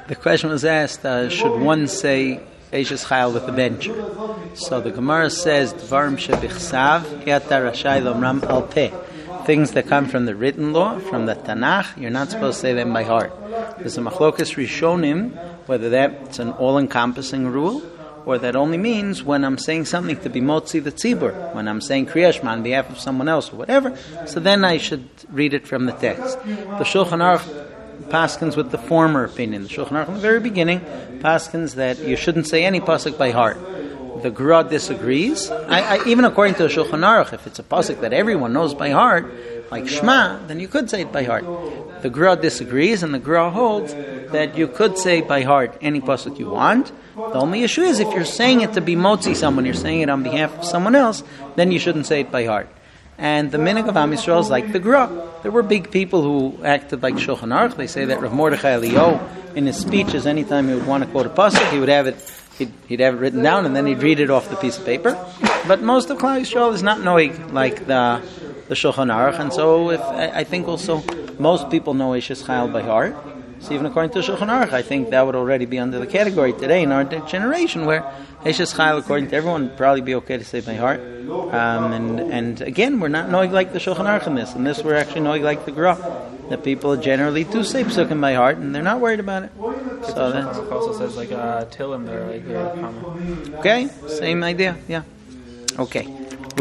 The question was asked, should one say Eishes Chayil with the bencher? So the Gemara says, Dvarim shebichsav yata rashai lomram al peh. Things that come from the written law, from the Tanakh, you're not supposed to say them by heart. There's a machlokas rishonim, whether that's an all-encompassing rule, or that only means when I'm saying something to be motzi the tzibur, when I'm saying Kriya Shema on behalf of someone else or whatever, so then I should read it from the text. The Shulchan Aruch paskins with the former opinion. The Shulchan Aruch in the very beginning paskins that you shouldn't say any pasuk by heart. The Gra disagrees. Even according to the Shulchan Aruch, if it's a pasuk that everyone knows by heart, like Shema, then you could say it by heart. The Gra disagrees, and the Gra holds that you could say by heart any pasuk you want. The only issue is if you're saying it to be motzi someone, you're saying it on behalf of someone else, then you shouldn't say it by heart. And the minhag of Am Yisrael is like the Gra. There were big people who acted like Shulchan Aruch. They say that Rav Mordechai Eliyahu, in his speeches, anytime he would want to quote a pasuk, he would have it. He'd have it written down, and then he'd read it off the piece of paper. But most of Klal Yisrael is not knowing like the Shulchan Aruch, and so I think also most people know Eishes Chayil by heart. So even according to Shulchan Aruch, I think that would already be under the category today in our generation where Eishes Chayil, according to everyone, would probably be okay to say by heart. And again, we're not knowing like the Shulchan Aruch in this. In this, we're actually knowing like the Gra. That people generally do say psukim by heart, and they're not worried about it. So that also says like Tilim there, like okay, same idea, yeah. Okay.